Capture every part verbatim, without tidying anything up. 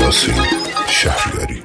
یاسین شهریاری.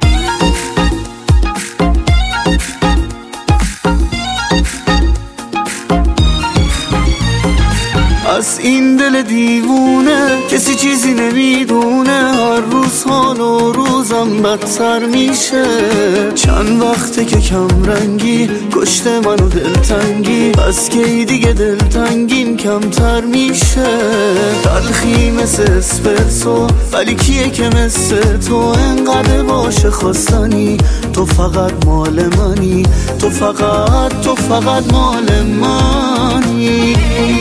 از این دل دیوونه کسی چیزی نمیدونه، هر روز حال و روزم بدتر میشه. چند وقته که کم رنگی کشته منو دلتنگی، از کی دیگه دلتنگیم کمتر میشه. تلخی مثل اسپرسو ولی کیه که مثل تو انقدر باشه خواستنی. تو فقط مال منی، تو فقط تو فقط مال منی.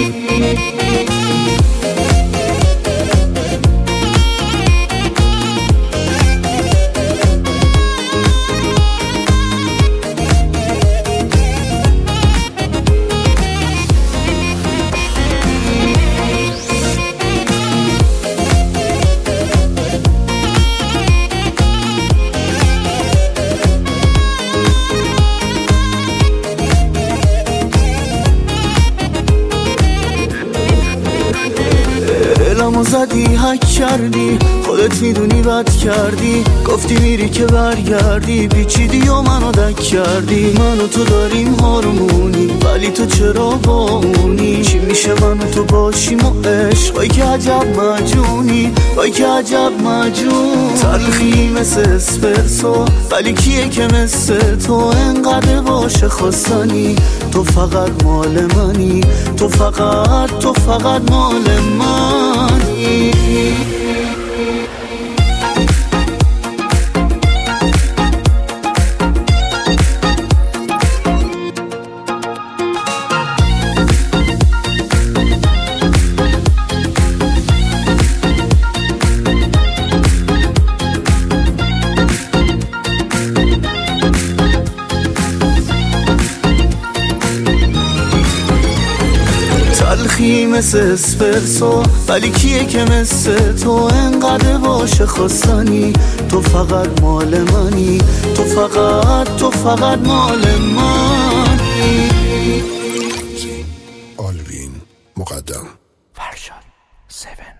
دلمو زدی حک کردی، خودت میدونی بد کردی. گفتی میری که برگردی، پیچیدی و منو دک کردی. من و تو داریم هارمونی ولی تو چرا با اونی؟ چی میشه من و تو باشیم و عشق؟ وای که عجب مجونی، وای که عجب مجون. تلخی مثل اسپرسو ولی کیه که مثل تو انقدر باشه خواستنی. تو فقط مال منی، تو فقط تو فقط مال منی. تلخی مثل اسپرسو ولی کیه که مثل تو انقدر باشه خواستنی. تو فقط مال منی، تو فقط تو فقط مال منی. آلوین مقدم فرشاد سون